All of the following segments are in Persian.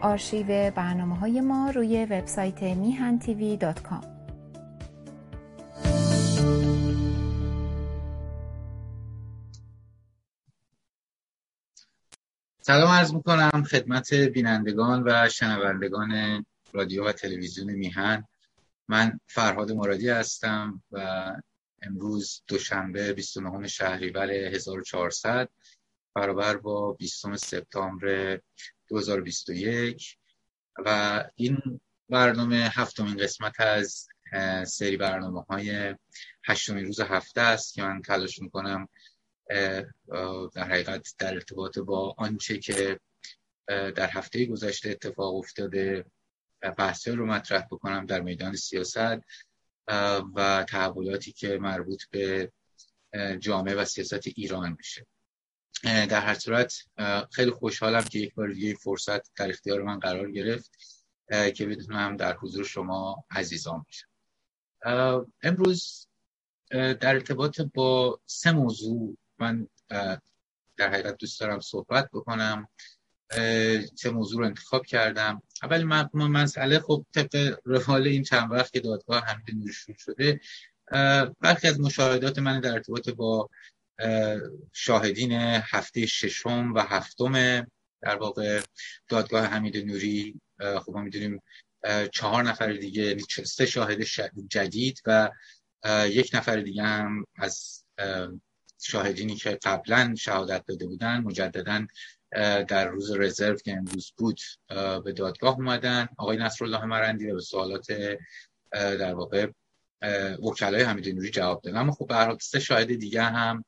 آرشیو برنامه‌های ما روی وبسایت mihan.tv.com. سلام عرض میکنم خدمت بینندگان و شنوندگان رادیو و تلویزیون میهن. من فرهاد مرادی هستم و امروز دوشنبه 29 شهریور 1400 برابر با 20 سپتامبر 2021 و این برنامه هفتمین قسمت از سری برنامه‌های هشتمین روز هفته است که من تلاش میکنم در حقیقت در ارتباط با آنچه که در هفته گذشته اتفاق افتاده بحث‌ها رو مطرح بکنم در میدان سیاست و تحولاتی که مربوط به جامعه و سیاست ایران میشه. در هر صورت خیلی خوشحالم که یک بار دیگه فرصت در اختیار من قرار گرفت که بتونم در حضور شما عزیزان باشم. امروز در ارتباط با 3 موضوع من در حقیقت دوست دارم صحبت بکنم. 3 موضوع رو انتخاب کردم. اولی مسئله خب طبق روال این چند وقت که دادگاه حمید نوری شروع شده، برخی از مشاهدات من در ارتباط با شاهدین هفته 6 و 7 در واقع دادگاه حمید نوری، خب ما می‌دونیم 4 نفر دیگه، 3 شاهد جدید و 1 نفر دیگه هم از شاهدینی که قبلا شهادت داده بودن مجدداً در روز رزرو که امروز بود به دادگاه اومدن. آقای نصرالله مرندی و به سوالات در واقع وکلای حمید نوری جواب دادن. اما خب به هر حال 3 شاهد دیگه هم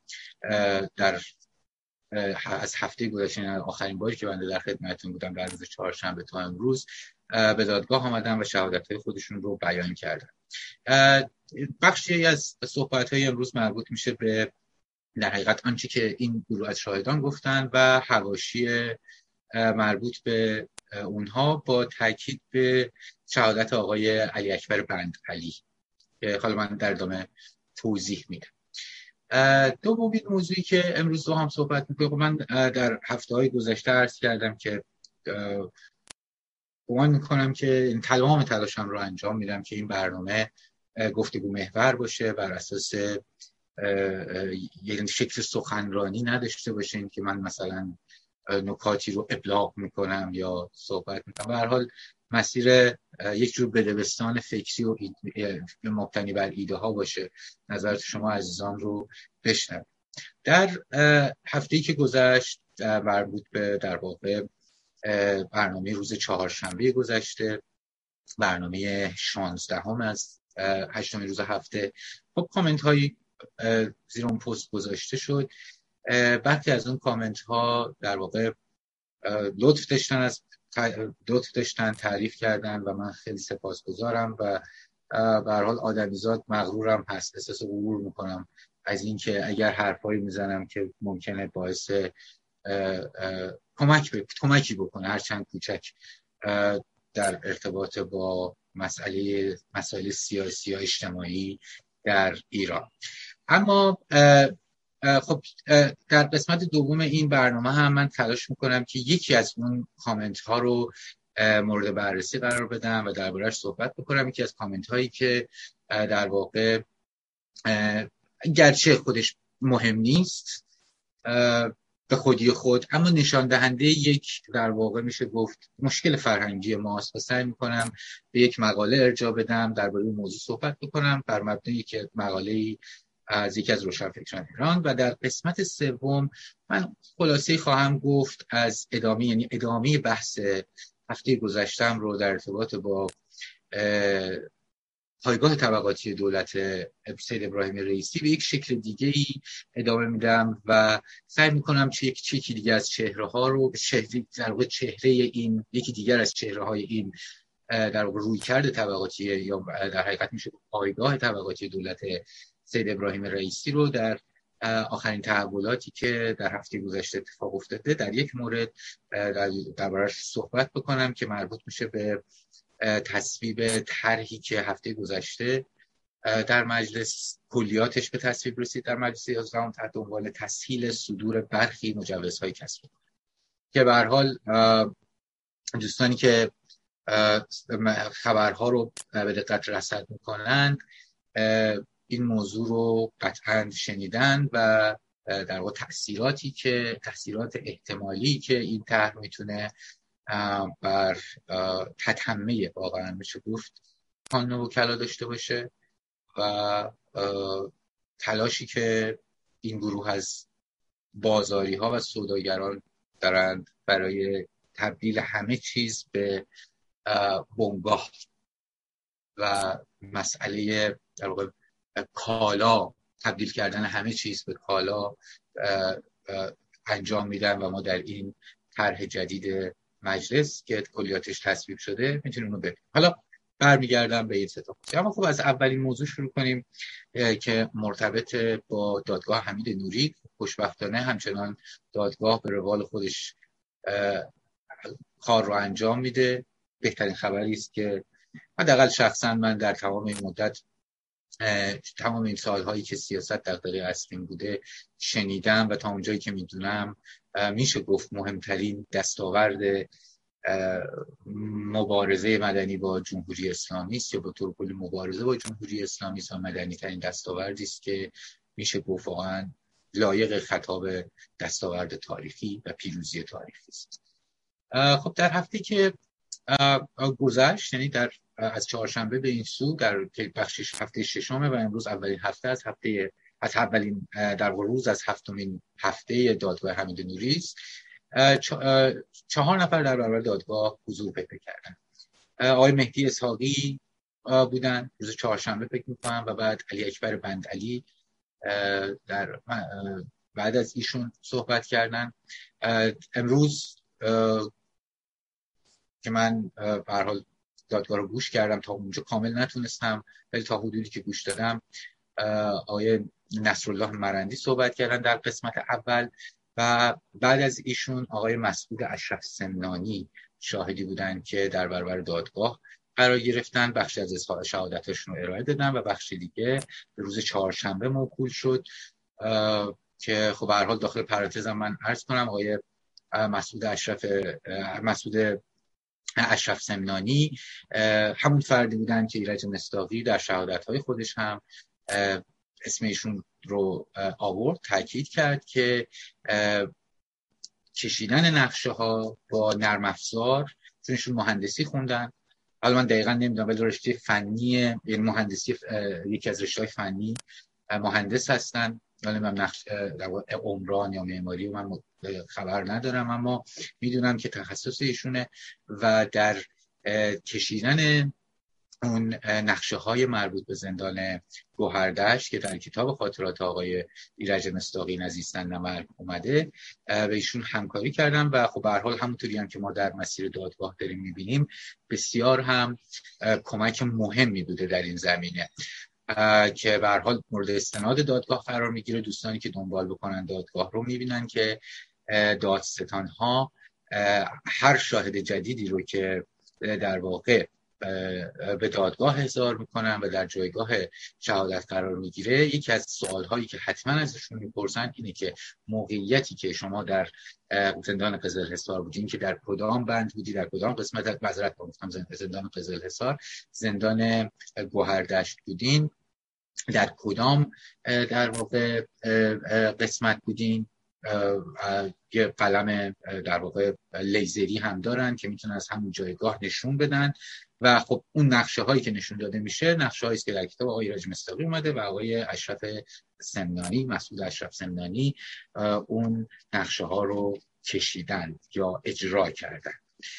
از هفته گذشته، آخرین باری که بنده در خدمتتون بودم در روز چهارشنبه تا امروز، به دادگاه آمدن و شهادت‌های خودشون رو بیان کردن. بخشی از صحبت‌های امروز مربوط میشه به در حقیقت آنچه که این گروه از شاهدان گفتن و حواشی مربوط به اونها با تاکید به شهادت آقای علی اکبر بندعلی که حالا من در ادامه توضیح میدم. دومین موضوعی که امروز با هم صحبت میکنم، من در هفته‌های گذشته عرض کردم که گمان میکنم که تمام تلاشم رو انجام میدم که این برنامه گفتگو محور باشه، بر اساس یه شکل سخنرانی نداشته باشین که من مثلا نکاتی رو ابلاغ میکنم یا صحبت میکنم. به هر حال مسیر یک جور بدبستان فکری و مبتنی بر ایده ها باشه. نظرات شما عزیزان رو بشنوم. در هفته‌ای که گذشت مربوط به در واقع برنامه روز چهارشنبه گذشته، برنامه 16 از 8 روز هفته، خب کامنت هایی زیر اون پست گذاشته شد. برخی از اون کامنت ها در واقع لطف داشتن تعریف کردن و من خیلی سپاسگزارم و به هر حال آدمیزاد مغرورم هست، احساس غرور میکنم از این که اگر حرفایی میزنم که ممکنه باعث کمکی بکنه هرچند کوچک در ارتباط با مسائل سیاسی یا اجتماعی در ایران. اما خب در قسمت دوم این برنامه هم من تلاش میکنم که یکی از اون کامنت ها رو مورد بررسی قرار بدم و درباره‌اش صحبت بکنم. یکی از کامنت هایی که در واقع گرچه خودش مهم نیست به خودی خود، اما نشان دهنده یک در واقع میشه گفت مشکل فرهنگی ماست و سعی میکنم به یک مقاله ارجاع بدم، درباره این موضوع صحبت بکنم بر مبنای یک مقاله از یکی از روشنفکران ایران. و در قسمت سوم من خلاصه خواهم گفت از ادامه بحث هفته گذشتم رو در ارتباط با پایگاه طبقاتی دولت سید ابراهیم رئیسی به یک شکل دیگه ای ادامه میدم و سعی میکنم یکی دیگه از چهره ها رو در واقع چهره این یکی دیگر از چهره های این در واقع رویکرد طبقاتی یا در حقیقت میشه پایگاه طبقاتی دولت سید ابراهیم رئیسی رو در آخرین تحولاتی که در هفته گذشته اتفاق افتاده در یک مورد درباره‌اش صحبت بکنم که مربوط میشه به تصویب طرحی که هفته گذشته در مجلس کلیاتش به تصویب رسید در مجلس 11 تحت عنوان تسهیل صدور برخی مجوزهای کسب، که به هر حال دوستانی که خبرها رو به دقت رصد میکنند این موضوع رو قطعا شنیدن و در واقع تأثیرات احتمالی که این طرح میتونه بر تتمه واقعا میشه گفت قانون وکلا داشته باشه و تلاشی که این گروه از بازاری ها و سوداگران دارند برای تبدیل همه چیز به بنگاه و مسئله در واقع کالا، تبدیل کردن همه چیز به کالا انجام میدن و ما در این طرح جدید مجلس که کلیاتش تصویب شده میتونیم اونو ببینیم. حالا برمیگردم به این ستا. اما خب از اولین موضوع شروع کنیم که مرتبط با دادگاه حمید نوری. خوشبختانه همچنان دادگاه به روال خودش کار رو انجام میده. بهترین خبری است که حداقل شخصا من در تمام این مدت، تمام این سالهایی که سیاست دغدغه اصلیم بوده شنیدم و تا اونجایی که میدونم میشه گفت مهمترین دستاورد مبارزه مدنی با جمهوری اسلامی است یا به طور کلی مبارزه با جمهوری اسلامی است و مدنی ترین دستاوردی است که میشه گفت واقعا لایق خطاب دستاورد تاریخی و پیروزی تاریخی است. خب در هفته که گذشت، یعنی از چهارشنبه به این سو، در بخش هفته ششمه و امروز اولین هفته از اولین در روز از هفتمین هفته دادگاه حمید نوری است. 4 نفر در برابر دادگاه حضور پیدا کردند. آقای مهدی اسحاقی بودن روز چهارشنبه فکر می‌کنم و بعد علی اکبر بندعلی بعد از ایشون صحبت کردن. امروز که من به هر حال دادگاه رو گوش کردم، تا اونجا کامل نتونستم ولی تا حدودی که گوش دادم آقای نصرالله مرندی صحبت کردن در قسمت اول و بعد از ایشون آقای مسعود اشرف سمنانی شاهدی بودن که در برابر دادگاه قرار گرفتن، بخشی از اظهار شهادتشون رو ارائه دادن و بخش دیگه به روز چهارشنبه موکول شد که خب به هر حال داخل پرانتز من عرض کنم آقای مسعود اشرف سمنانی همون فردی بودن که ایرج مصداقی در شهادت‌های خودش هم اسم ایشون رو آورد، تاکید کرد که کشیدن نقشه ها با نرم افزار، چون ایشون مهندسی خوندن، حالا من دقیقاً نمیدونم ولی رشته فنی، یعنی مهندسی یکی از رشته‌های فنی مهندس هستن، یعنی من نقش عمران یا معماری من خبر ندارم، اما میدونم که تخصص ایشونه و در کشیدن اون نقشه های مربوط به زندان گوهردشت که در کتاب خاطرات آقای ایرج مصداقی نزیستن نمر اومده و ایشون همکاری کردن و خب به هر حال همونطوری هم که ما در مسیر دادگاه داریم میبینیم بسیار هم کمک مهمی بوده در این زمینه که به هر حال مورد استناد دادگاه قرار میگیره. دوستانی که دنبال بکنن دادگاه رو میبینن که دادستان ها هر شاهد جدیدی رو که در واقع به دادگاه احضار میکنن و در جایگاه شهادت قرار میگیره، یکی از سوالهایی که حتما ازشون میپرسن اینه که موقعیتی که شما در زندان قزلحصار بودین، که در کدام بند بودی، در کدام قسمت از معذرت گفتم زندان قزلحصار، زندان گوهردشت بودین، در کدام در واقع قسمت بودین. یه قلم در واقع لیزری هم دارن که میتونن از همون جایگاه نشون بدن و خب اون نقشه هایی که نشون داده میشه نقشه هایی است که در کتاب آقای ایرج مصداقی اومده و آقای اشرف سمنانی، مسعود اشرف سمنانی اون نقشه ها رو کشیدن یا اجرا کردن.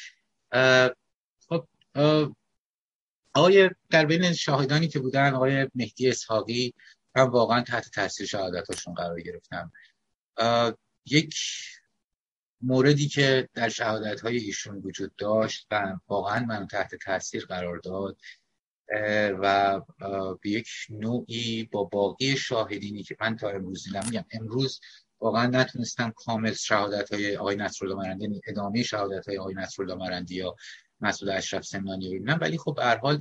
خب آقای در بین شاهدانی که بودن آقای مهدی اسحاقی هم واقعا تحت تاثیر شهادتاشون قرار گرفتم. یک موردی که در شهادت‌های ایشون وجود داشت و واقعا من تحت تاثیر قرار داد و به یک نوعی با باقی شاهدینی که من تا امروز دیدم، امروز واقعا نتونستم کامل شهادت‌های آقای نصرالله مرندی، ادامه شهادت‌های آقای نصرالله مرندی یا مسعود اشرف سمنانی رو ببینم، ولی خب به هر حال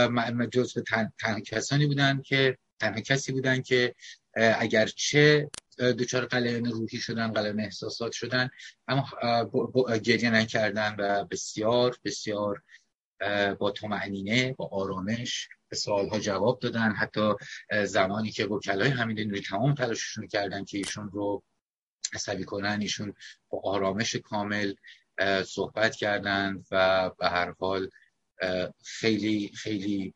جزو تنها کسی بودن که اگرچه دچار غلیان روحی شدن، غلیان احساسات شدن، اما گریه نکردن و بسیار بسیار با طمأنینه، با آرامش به سوالها جواب دادن. حتی زمانی که وکلای حمید نوری تمام تلاششون کردن که ایشون رو عصبی کنن، ایشون با آرامش کامل صحبت کردن و به هر حال خیلی خیلی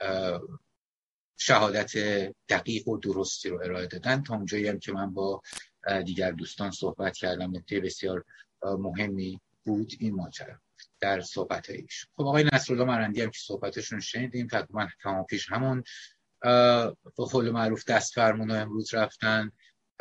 شهادت دقیق و درستی رو ارائه دادن. تا اونجایی هم که من با دیگر دوستان صحبت کردم، نکته بسیار مهمی بود این ماجرا در صحبت‌هایش. خب آقای نصرالله مرندی هم که صحبتشون شنیدیم، تقریبا تمام پیش همون به قول معروف دست فرمون امروز رفتن.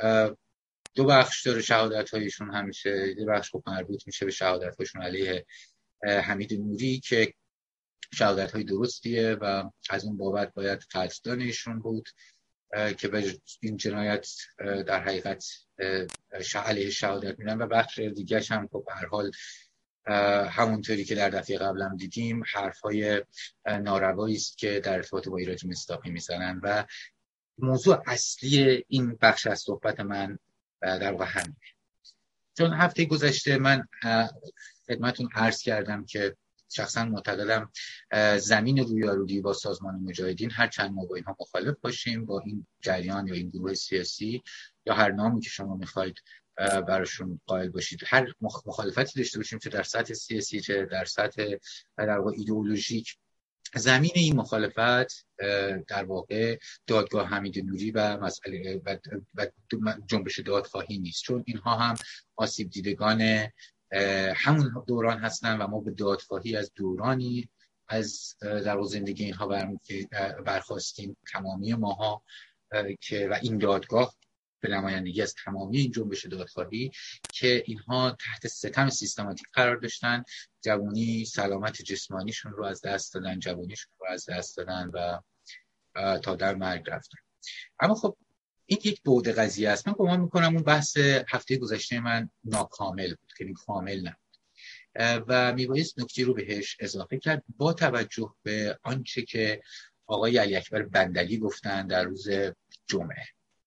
دو بخش داره شهادت‌هایشون، همیشه یه بخش خوب مربوط میشه به شهادت‌هاشون علیه حمید نوری که شهادت‌های درستیه و از اون بابت باید قدردان ایشون بود که به این جنایت در حقیقت علیه شهادت میدن. و بخش دیگه‌ش هم خب به هر حال همونطوری که در دفعه قبلم دیدیم حرف‌های ناروایی است که در ارتباط با ایراد مصداقی میزنن و موضوع اصلی این بخش از صحبت من در واقع همینه. چون هفته گذشته من خدمتتون عرض کردم که شخصا معتقدم زمین رویارویی با سازمان مجاهدین، هر چند ما با اینها مخالف باشیم، با این جریان یا این گروه سیاسی یا هر نامی که شما میخواید براشون قائل باشید، هر مخالفتی داشته باشیم، چه در سطح سیاسی چه در سطح در واقع ایدئولوژیک، زمین این مخالفت در واقع دادگاه حمید نوری و مسئله و جنبش دادخواهی نیست، چون اینها هم آسیب دیدگان همون دوران هستن و ما به دادخواهی از دورانی از در واقع زندگی اینها برخواستیم، تمامی ماها که و این دادگاه به نمایندگی از تمامی این جنبش دادخواهی که اینها تحت ستم سیستماتیک قرار داشتن، جوانی سلامت جسمانیشون رو از دست دادن، جوانیشون رو از دست دادن و تا در مرگ رفتن. اما خب این یک بعد قضیه است. من گمان میکنم اون بحث هفته گذشته من ناکامل بود که کامل نبود و میبایست نکته رو بهش اضافه کرد با توجه به آنچه که آقای علی اکبر بندلی گفتن در روز جمعه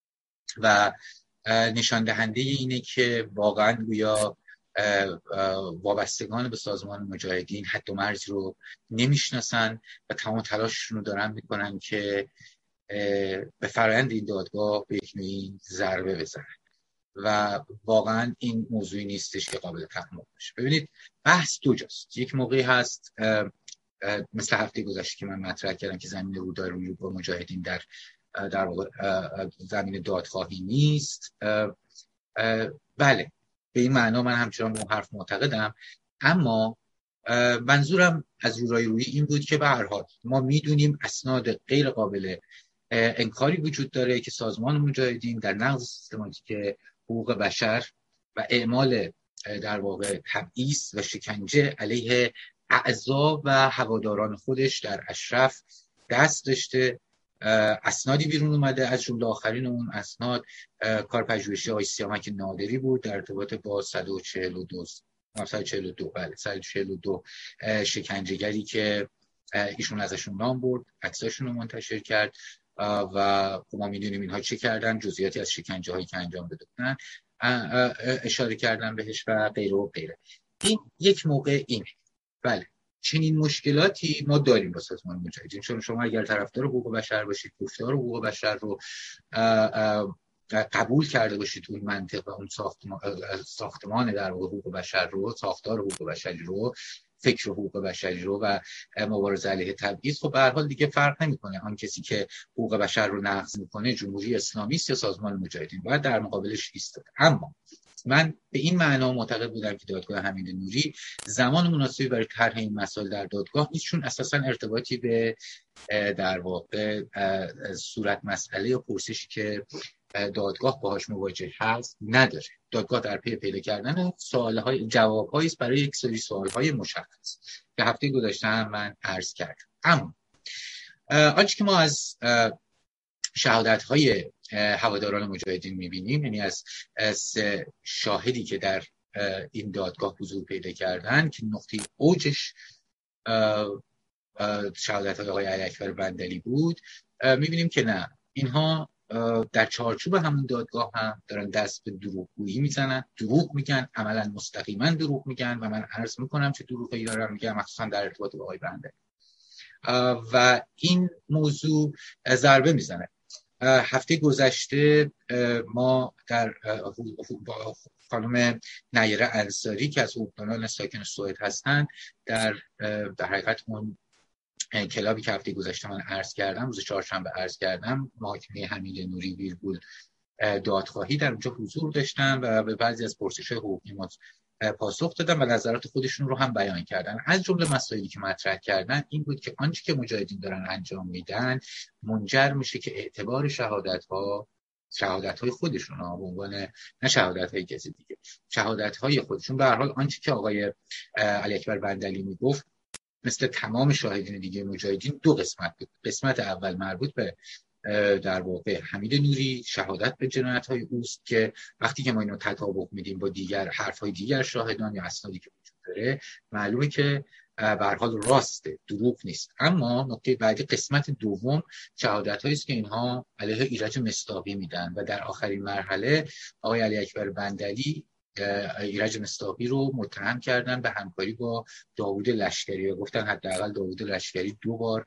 و نشان دهنده اینه که واقعا گویا وابستگان به سازمان مجاهدین حد و مرزی رو نمیشناسن و تمام تلاششون رو دارن میکنن که به فرآیند این دادگاه به یک نوعی ضربه بزنن و واقعا این موضوعی نیستش که قابل تحمل باشه. ببینید بحث دو جاست. یک موقعی هست مثل هفته گذشته که من مطرح کردم که زمین رویارویی با مجاهدین در واقع زمین دادخواهی نیست. بله به این معنا من همچنان اون حرف معتقدم، اما منظورم از رویارویی این بود که به هر حال ما میدونیم اسناد غیر قابل انکاری وجود داره که سازمان مجاهدین در نقض سیستماتیک حقوق بشر و اعمال در واقع تبعیض و شکنجه علیه اعضا و هواداران خودش در اشرف دست داشته. اسنادی بیرون اومده، از جمله آخرین اون اسناد کار پژوهشی آقای سیامک نادری بود در ارتباط با 142 شکنجهگری که ایشون ازشون نام برد، عکساشون رو منتشر کرد و ما میدونیم اینها چه کردن، جزئیاتی از شکنجه هایی که انجام دادن اشاره کردن بهش و غیره و غیره. این یک موقع اینه. بله چنین مشکلاتی ما داریم با سازمان مجاهدین، چون شما اگر طرفدار حقوق بشر باشید، گفتار حقوق بشر رو قبول کرده باشید، اون منطق و اون ساختمان در حقوق بشر رو، ساختار حقوق بشری رو، فکر حقوق بشری رو و مبارزه علیه تبعیض، خب به هر حال دیگه فرق نمیکنه آن کسی که حقوق بشر رو نقض میکنه جمهوری اسلامی است یا سازمان مجاهدین، باید در مقابلش ایستاد. اما من به این معنا معتقد بودم که دادگاه حمید نوری زمان مناسبی برای طرح این مسائل در دادگاه نیست، چون اساساً ارتباطی به در واقع صورت مسئله یا پرسشی که دادگاه باهاش مواجه هست نداره. دادگاه در پی پیدا کردن سوال‌های جواب‌هایی است برای یک سری سوال‌های مشخص که هفته گذشته هم من عرض کردم. اما آنچه که ما از شهادت‌های هواداران مجاهدین می‌بینیم، یعنی از شاهدی که در این دادگاه حضور پیدا کردن که نقطه اوجش شهادت‌های آقای علی اکبر بندلی بود، می‌بینیم که نه، اینها در چارچوب همون دادگاه هم دارن دست به دروغگویی میزنن، دروغ میگن، عملا مستقیما دروغ میگن و من عرض میکنم چه دروغی دارم میگم، مخصوصا در ارتباط با آقای بنده. و این موضوع ضربه میزنه. هفته گذشته ما در خانم نیره انصاری که از حقوقدانان ساکن سوئد هستند در حقیقت اون کلابی که هفته گذشته من عرض کردم، روز چهارشنبه عرض کردم، محاکمه حمید نوری ویرگول دادخواهی در اونجا حضور داشتن و به بعضی از پرسش‌های حقوقی ما پاسخ دادن و نظرات خودشون رو هم بیان کردن. از جمله مسائلی که مطرح کردن این بود که آنچه که مجاهدین دارن انجام میدن منجر میشه که اعتبار شهادت‌های خودشون ها به عنوان نه شهادت‌های کسی دیگه، شهادت‌های خودشون، به هر حال آنچه که آقای علی اکبر بندلی میگفت مثل تمام شاهدین دیگه مجاهدین دو قسمت بود. قسمت اول مربوط به در واقع حمید نوری، شهادت به جنایت‌های اوست که وقتی که ما اینو تطابق میدیم با دیگر حرف‌های دیگر شاهدان یا اسنادی که وجود داره معلومه که به هر حال راسته، دروغ نیست. اما نکته بعدی قسمت دوم شهادت‌هایی است که اینها علیه ایرج مصداقی میدن و در آخرین مرحله آقای علی اکبر بندلی ایرج مصداقی رو متهم کردن به همکاری با داوود لشکری و گفتن حداقل داوود لشکری 2 بار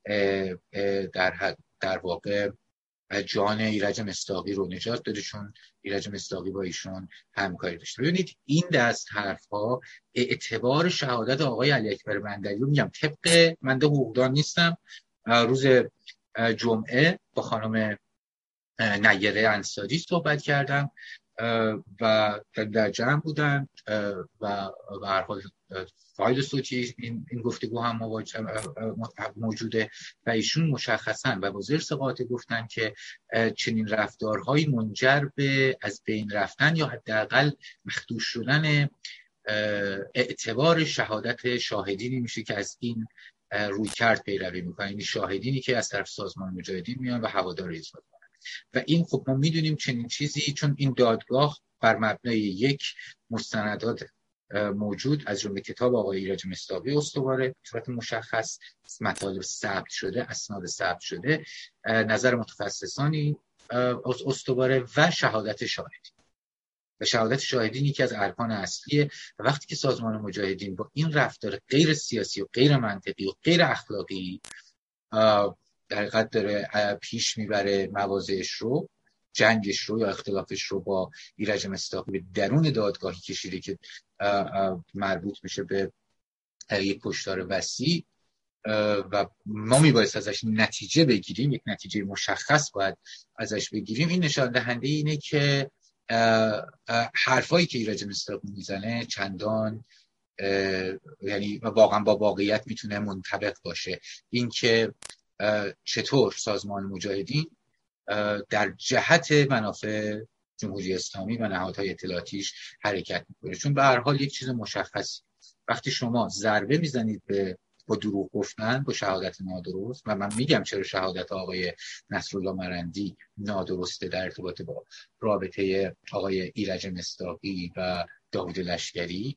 در واقع جان ایرج مصداقی رو نجات داده چون ایرج مصداقی با ایشون همکاری داشته. ببینید این دست حرف‌ها اعتبار شهادت آقای علی اکبر بندلی رو میگم طبق من حقوقدان نیستم، روز جمعه با خانم نیره انصاری صحبت کردم و در جمع بودن و به هر حال فایل صوتی این گفتگو هم موجوده و ایشون مشخصا و وزیر ثقات گفتن که چنین رفتارهایی منجر به از بین رفتن یا حداقل مخدوش شدن اعتبار شهادت شاهدینی میشه که از این رویکرد پیروی میکنن، این شاهدینی که از طرف سازمان مجاهدین میان و هوادار ایجاد میکنن. و این خب ما میدونیم چنین چیزی، چون این دادگاه بر مبنای یک مستندات موجود از جمله کتاب آقای ایرج مصداقی استواره، به صورت مشخص مطالب ثبت شده، اسناد ثبت شده، نظر متخصصانی استواره و شهادت شاهدین. و شهادت شاهدینی که از ارکان اصلیه. و وقتی که سازمان مجاهدین با این رفتار غیر سیاسی و غیر منطقی و غیر اخلاقی در حقیقت داره پیش میبره مواضعش رو، جنگش رو یا اختلافش رو با ایرج مصداقی به درون دادگاهی کشیده که مربوط میشه به یک کشتار وسیع و ما میبایست ازش نتیجه بگیریم، یک نتیجه مشخص باید ازش بگیریم. این نشان دهنده اینه که حرفایی که ایرج مصداقی میزنه چندان یعنی واقعا با واقعیت میتونه منطبق باشه. این که چطور سازمان مجاهدین در جهت منافع جمهوری اسلامی و نهادهای اطلاعاتیش حرکت میکنه. چون به هر حال یک چیز مشخص، وقتی شما ضربه میزنید با دروغ گفتن، با شهادت نادرست، و من میگم چرا شهادت آقای نصرالله مرندی نادرسته در ارتباط با رابطه آقای ایرج مصداقی و داوود لشکری،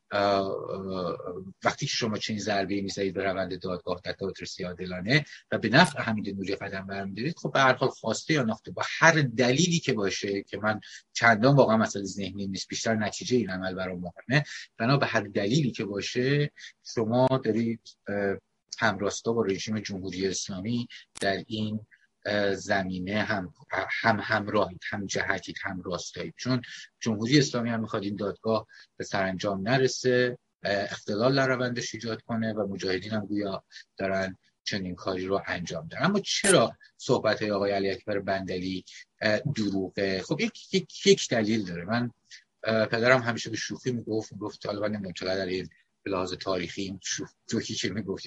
وقتی که شما چنین ضربه‌ای می‌زنید به روند دادگاه در دادرسی عادلانه و به نفع حمید نوری قدم برمی‌دارید، خب به هر حال خواسته یا ناخواسته با هر دلیلی که باشه که من چندان واقعا مسئله ذهنی نیست، بیشتر نتیجه این عمل برام مهمه، بنا به هر دلیلی که باشه شما دارید همراستا با رژیم جمهوری اسلامی در این زمینه هم همراهید، هم جهتید، هم راستایید. چون جمهوری اسلامی هم میخواد این دادگاه به سرانجام نرسه، اختلال در روندش ایجاد کنه و مجاهدین هم گویا دارن چنین کاری رو انجام دادن. اما چرا صحبت‌های آقای علی اکبر بندلی دروغه؟ خب یک دلیل داره. من پدرم همیشه به شوخی میگفت طالبان نمیدونم چقدر در این به لحاظ تاریخی این شوخی که میگفت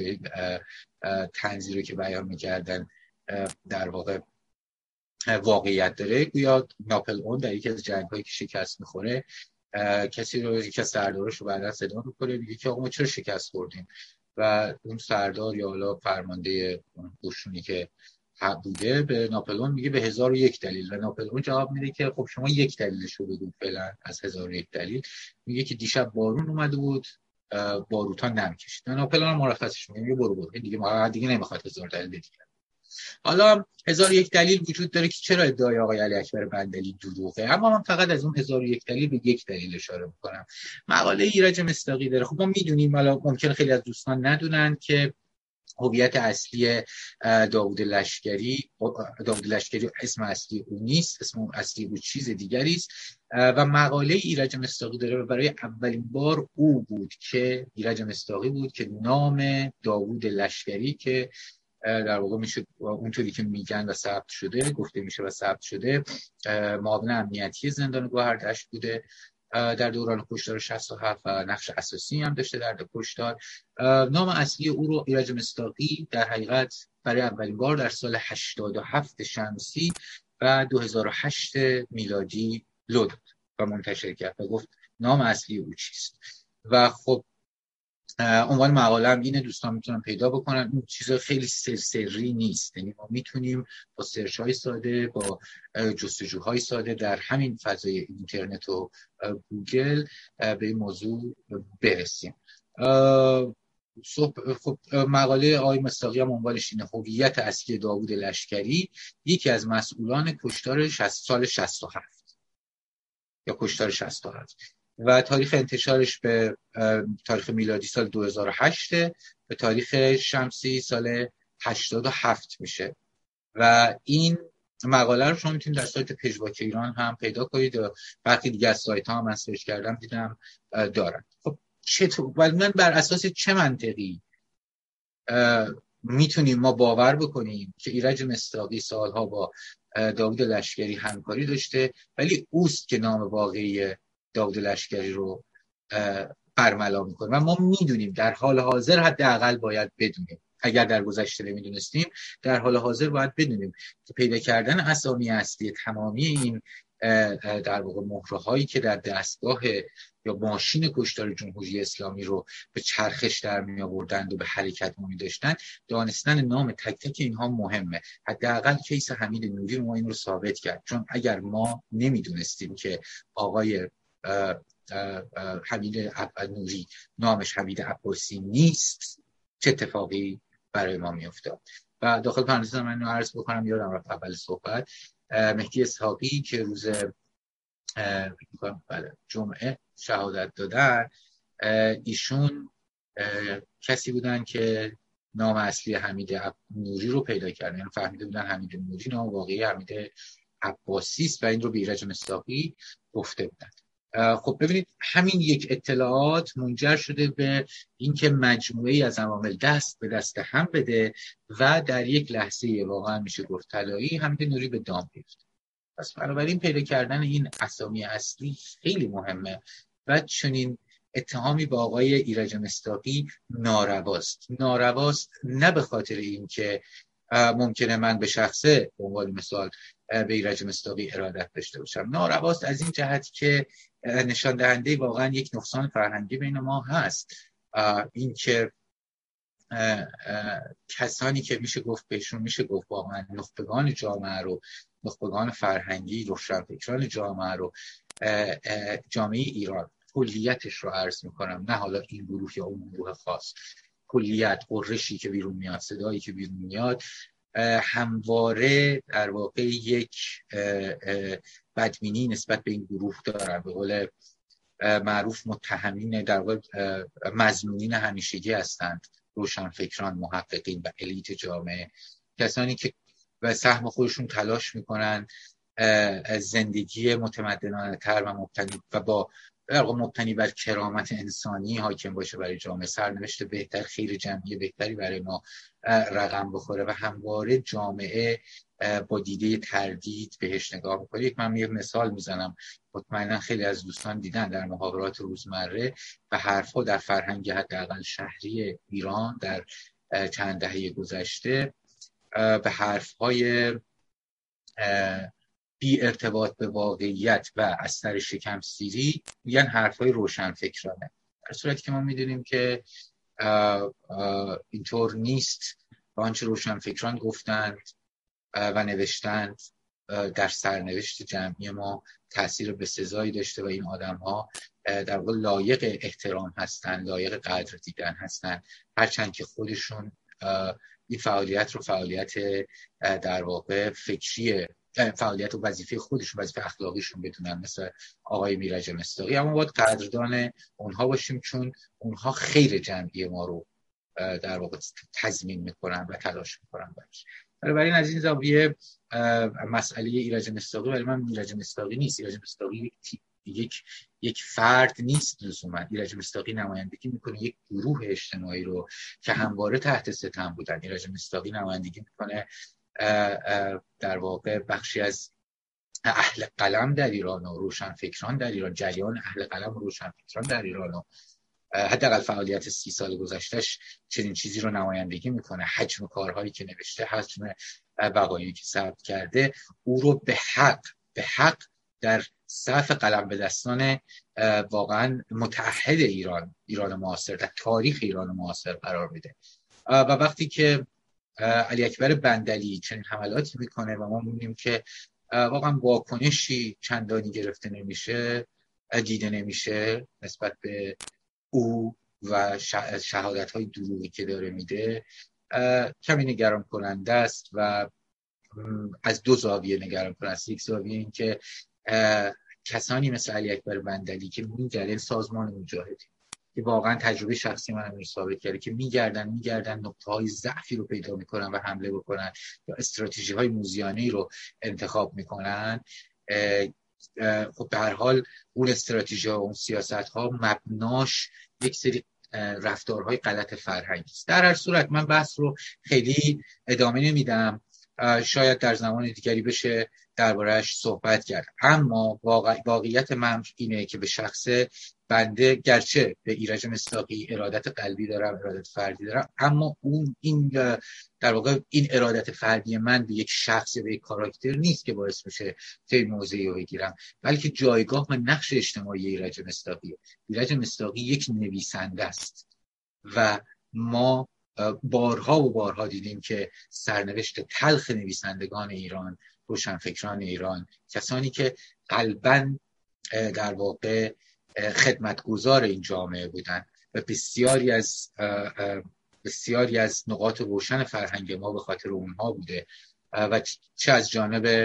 طنزی رو که بیان میکردن در واقع واقعیت داره. گویا ناپل اون در یکی از جنگ‌هایی که شکست میخوره کسی رو، یکی از سردارش رو بعدا صدا میکنه، میگه که آقا ما چرا شکست خوردیم؟ و اون سردار یا حالا فرمانده قشونی که بوده به ناپلئون میگه به 1001 دلیل، و ناپلئون جواب میده که خب شما یک دلیلش رو بگو فعلا از 1001 دلیل. میگه که دیشب بارون اومده بود، باروتا نم کشید. ناپلئون مرخصش میگه برو دیگه، ما دیگه نمیخواد 1000 دلیل دیگه. حالا 1001 دلیل وجود داره که چرا ادعای آقای علی اکبر بندلی دروغه، اما من فقط از اون 1001 دلیل به یک دلیل اشاره میکنم. مقاله ایرج مصداقی داره. خب ما میدونیم، حالا ممکنه خیلی از دوستان ندونن که هویت اصلی داوود لشکری اسم اصلی او نیست، اسم اصلی او چیز دیگری است و مقاله ایرج مصداقی داره. برای اولین بار ایرج مصداقی بود که نام داوود لشکری که در واقع میشه اونطوری که میگن و ثبت شده، گفته میشه و ثبت شده، معاون امنیتی زندان گوهردشت بوده در دوران کشتار 67 و نقش اساسی هم داشته در کشتار. نام اصلی او رو ایرج مصداقی در حقیقت برای اولین بار در سال 87 شمسی و 2008 میلادی لو داد و منتشر کرد و گفت نام اصلی او چیست. و خب عنوان مقاله هم اینه، دوستان میتونن پیدا بکنن. این چیز خیلی سری نیست، یعنی ما میتونیم با سرچ های ساده، با جستجوهای ساده در همین فضای اینترنت و گوگل به این موضوع برسیم. خب مقاله آقای مصداقی هم عنوانش اینه: هویت اصلی داوود لشکری، یکی از مسئولان کشتار سال 67 یا کشتار 67 و تاریخ انتشارش به تاریخ میلادی سال 2008 به تاریخ شمسی سال 87 میشه و این مقاله رو شما میتونید در سایت پژواک ایران هم پیدا کنید و برخی دیگه از سایت ها هم من سرچ کردم دیدم دارن. خب چطور من بر اساس چه منطقی میتونیم ما باور بکنیم که ایرج مصداقی سالها با داوود لشکری همکاری داشته ولی اوست که نام واقعی داوود لشکری رو برملا میکنه؟ و ما میدونیم در حال حاضر، حداقل باید بدونیم، اگر در گذشته نمیدونستیم در حال حاضر باید بدونیم که پیدا کردن اسامی اصلی تمامی این در واقع مهره هایی که در دستگاه یا ماشین کشتار جمهوری اسلامی رو به چرخش در می آوردند و به حرکت می داشتند، دانستن نام تک تک اینها مهمه. حداقل کیس حمید نوری ما این رو ثابت کرد، چون اگر ما نمیدونستیم که آقای حمید نوری نامش حمید عباسی نیست، چه اتفاقی برای ما میافتاد؟ و داخل پرانتز من عرض بکنم، یادم رفت اول صحبت، مهدی اسحاقی که روز جمعه شهادت دادن، ایشون کسی بودن که نام اصلی حمید نوری رو پیدا کردن، یعنی فهمیده بودن حمید نوری نام واقعی حمید عباسی است و این رو به ایرج مصداقی گفته بودن. خب ببینید، همین یک اطلاعات منجر شده به اینکه مجموعه‌ای از عوامل دست به دست هم بده و در یک لحظه واقعا میشه گفت طلایی حمید نوری به دام بیفته. پس بنابراین پیدا کردن این اسامی اصلی خیلی مهمه و چنین اتهامی با آقای ایرج مصداقی نارواست نه به خاطر اینکه ممکنه من به شخصه به عنوان مثال به ایرج مصداقی ارادت داشته باشم، نارواست از این جهت که نشان دهنده واقعا یک نقصان فرهنگی بین ما هست. این که کسانی که میشه گفت بهشون میشه گفت واقعا نخبگان جامعه رو، نخبگان فرهنگی، روشنفکران جامعه رو، جامعه ایران کلیتش رو عرض میکنم، نه حالا این گروه یا اون گروه خاص، کلیت، قرشی که بیرون میاد، صدایی که بیرون میاد، همواره در واقع یک بدبینی نسبت به این گروه دارن. به قول معروف متهمین در واقع مظنونین همیشگی هستند روشنفکران، محققین و الیت جامعه، کسانی که به سهم خودشون تلاش میکنن زندگی متمدنانه تر و مبتنی بر کرامت انسانی حاکم باشه برای جامعه، سرنوشت بهتر، خیر جمعی بهتری برای ما رقم بخوره و همواره جامعه با دیده تردید بهش نگاه میکنه. من یه مثال میزنم، مطمئنا خیلی از دوستان دیدن در محاورات روزمره و حرفها در فرهنگ حداقل شهری ایران در چند دهه گذشته به حرفهای بی ارتباط به واقعیت و از سر شکم سیری میگن حرفای روشنفکرانه، در صورتی که ما میدونیم که اینطور نیست و آنچه روشنفکران گفتند و نوشتند در سرنوشت جمعی ما تأثیر بسزایی داشته و این آدم ها در واقع لایق احترام هستند، لایق قدر دیدن هستند، هرچند که خودشون این فعالیت رو فعالیت در واقع فکری، فعالیت و وظیفه خودشون، وظیفه اخلاقیشون بدونن، مثل آقای میرج مصداقی. اما باید قدردان اونها باشیم، چون اونها خیر جمعی ما رو در واقع تضمین میکنن و تلاش میکنن براش. بنابراین از این زاویه مسئله ایرج مصداقی برای من ایرج مصداقی نیست. ایرج مصداقی یک فرد نیست لزوما. ایرج مصداقی نمایندگی میکنه یک گروه اجتماعی رو که همواره تحت ستم بودن. ایرج مصداقی نمایندگی میکنه در واقع بخشی از اهل قلم در ایران و روشنفکران در ایران، جریان اهل قلم و روشنفکران در ایران و حداقل فعالیت 30 سال گذشتهش چنین چیزی رو نمایندگی میکنه. حجم کارهایی که نوشته، حجم وقایعی که ثبت کرده، او رو به حق در صف قلم به دستان واقعا متعهد ایران معاصر، در تاریخ ایران معاصر قرار میده. و وقتی که علی اکبر بندلی چنین حملاتی میکنه و ما میبینیم که واقعا واکنشی چندانی گرفته نمیشه، دیده نمیشه نسبت به او و شهادت‌های دروغی که داره میده، کمی نگران کننده است و از دو زاویه نگران کننده است. یک زاویه این که کسانی مثل علی اکبر بندلی که میگردن، سازمان مجاهدین که واقعا تجربه شخصی من رو ثابت کرده که میگردن نقطه‌های ضعفی رو پیدا میکنن و حمله بکنن یا استراتژی‌های موذیانه‌ای رو انتخاب میکنن. خب به هر حال اون استراتژی‌ها و اون سیاست‌ها مبناش یک سری رفتارهای غلط فرهنگی است. در هر صورت من بحث رو خیلی ادامه نمیدم، شاید در زمان دیگری بشه درباره‌اش صحبت کرد. اما واقعیت من اینه که به شخص بنده، گرچه به ایرج مصداقی ارادت قلبی دارم، ارادت فردی دارم، اما این در واقع این ارادت فردی من به یک شخص یا به یک کاراکتر نیست که باعث میشه این موضوعی رو بگیرم، بلکه جایگاه و نقش اجتماعی ایرج مصداقی. ایرج مصداقی یک نویسنده است و ما بارها و بارها دیدیم که سرنوشت تلخ نویسندگان ایران، روشنفکران ایران، کسانی که قلباً در واقع خدمتگزار این جامعه بودن و بسیاری از نقاط روشن فرهنگ ما به خاطر اونها بوده و چه از جانب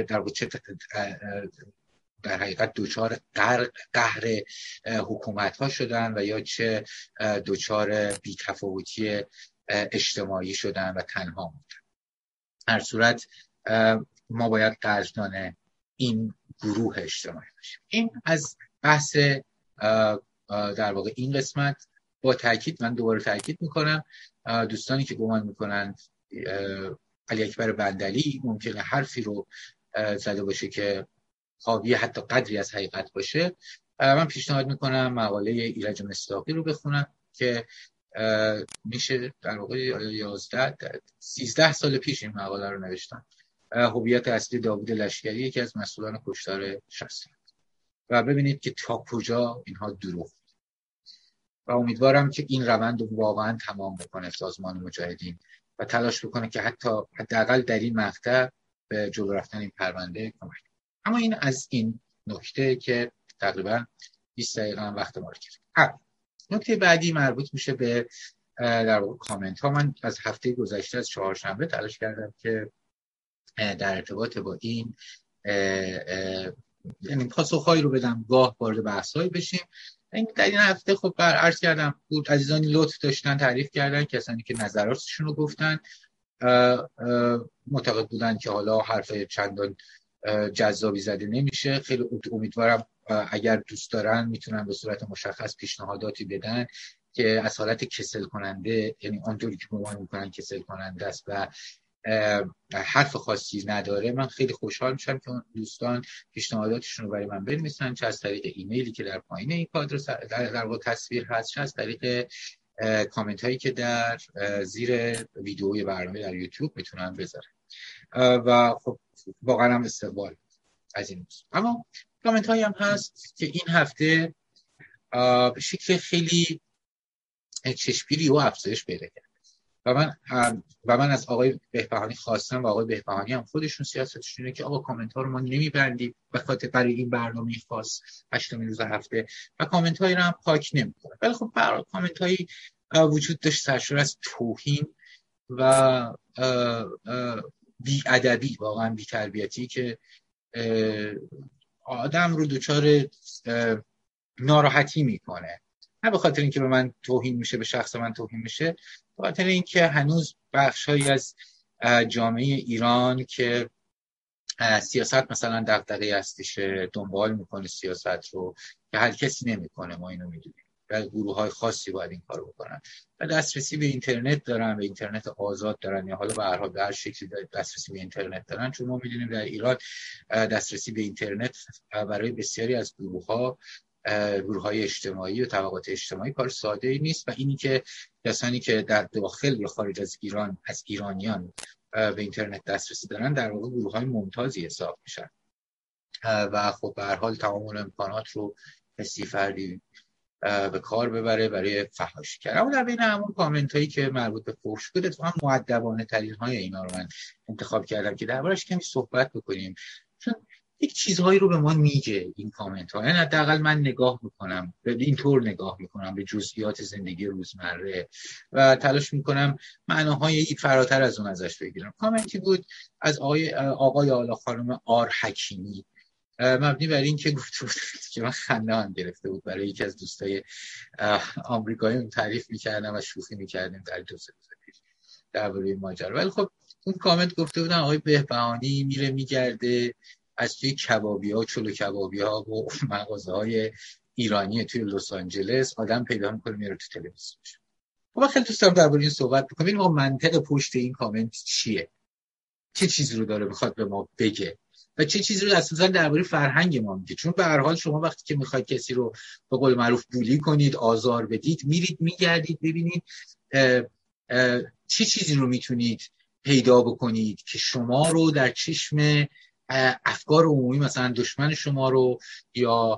در حقیقت دوچار قهر حکومت ها شدن و یا چه دوچار بی‌تفاوتی اجتماعی شدن و تنها موندن. هر صورت ما باید قدردان این گروه اجتماعی باشیم. این از بحث در واقع این قسمت. با تاکید، من دوباره تاکید میکنم، دوستانی که گمان میکنند علی اکبر بندلی ممکنه حرفی رو زده باشه که حاوی حتی قدری از حقیقت باشه، من پیشنهاد میکنم مقاله ایرج مصداقی رو بخونم که میشه در واقع 13 سال پیش این مقاله رو نوشتم. هویت اصلی داوود لشکری، یکی از مسئولان کشتار 60 و ببینید که تا کجا اینها دروغ. و امیدوارم که این روند رو واقعا تمام بکنه سازمان مجاهدین و تلاش بکنه که حداقل در این مقطع به جلو رفتن این پرونده کمک. اما این از این نکته که تقریبا 20 دقیقه هم وقت ما رو گرفت. نکته بعدی مربوط میشه به در واقع کامنت ها. من از هفته گذشته از چهارشنبه تلاش کردم که در ارتباط با این یعنی پاسخهایی رو بدم، گاه وارد بحث‌هایی بشیم. در این هفته خب عرض کردم بود عزیزانی لطف داشتن تعریف کردن، کسانی که نظراتشون رو گفتن، معتقد بودن که حالا حرف چندان جذابی زده نمیشه. خیلی امیدوارم اگر دوست دارن میتونن به صورت مشخص پیشنهاداتی بدن که از حالت کسل کننده، یعنی آنطوری که گمان میکنن کسل کننده است و حرف خاصی نداره، من خیلی خوشحال میشم که دوستان پیشنهاداتشون رو برای من بنویسن، چه از طریق ایمیلی که در پایین این کادر در واقع تصویر هست، چه از طریق کامنت هایی که در زیر ویدئوی برنامه در یوتیوب میتونن بذارن و خب واقعا هم استقبال از این موضوع. اما کامنت هایی هم هست که این هفته به شکل خیلی چشمگیری و افزایش پیدا کرد و من از آقای بهبهانی خواستم و آقای بهبهانی هم خودشون سیاستشون اینه که آقا کامنت ها رو ما نمیبندیم به خاطر برای این برنامه خاص 8 روز هفته و کامنت هایی رو هم پاک نمیکنه. ولی خب کامنت هایی وجود داشت سرشار از توهین و بی‌ادبی، واقعا بی‌تربیتی که آدم رو دچار ناراحتی میکنه. نه به خاطر اینکه به من توهین میشه، به شخص من توهین میشه، به خاطر اینکه هنوز بخشایی از جامعه ایران که سیاست مثلا دغدغه هستش دنبال میکنه سیاست رو که هر کسی نمیکنه، ما اینو میدونیم، و گروه‌های خاصی باید این کارو بکنن و دسترسی به اینترنت دارن، به اینترنت آزاد دارن، یا حالا به هر حال به هر شکلی دسترسی به اینترنت دارن. چون ما میدونیم در ایران دسترسی به اینترنت برای بسیاری از گروه‌های اجتماعی و طبقات اجتماعی کار ساده‌ای نیست، و اینی که کسانی که در داخل یا خارج از ایران از ایرانیان به اینترنت دسترسی دارن در واقع گروه‌های ممتازی حساب میشن و خب به هر حال تمام امکانات رو کسی فردی به کار ببره برای فحاشی کردن. اما در بین همون کامنت هایی که مربوط به فحش بود، اتفاقا مؤدبانه ترین های اینا رو من انتخاب کردم که دربارش کمی صحبت بکنیم، چون یک چیزهایی رو به ما میگه این کامنت ها. یعنی حداقل من نگاه میکنم، اینطور نگاه میکنم به جزئیات زندگی روزمره و تلاش میکنم معناهای فراتر از اون ازش بگیرم. کامنتی بود از آقای آلا خانم آر حکیمی، مبنی بر این که گفته بود که من خنده هم گرفته بود، برای یکی از دوستای آمریکایی تعریف میکردم و شوخی میکردیم در 2 سال پیش درباره ماجرا. ولی خب اون کامنت گفته بودن آقای بهبهانی میره میگرده از توی کبابی‌ها و چلو کبابی‌ها و مغازه‌های ایرانی توی لس آنجلس آدم پیدا می‌کنه میاره تو تلویزیون. خب خیلی دوست دارم درباره این صحبت بکنم. این منطق پشت این کامنت چیه؟ چه چیزی رو داره میخواد به ما بگه و چه چیزی رو اساسا درباره فرهنگ ما میگه؟ چون به هر حال شما وقتی که میخواید کسی رو به قول معروف بولی کنید، آزار بدید، میرید میگردید ببینید چه چیزی رو میتونید پیدا بکنید که شما رو در چشم افکار عمومی، مثلا دشمن شما رو یا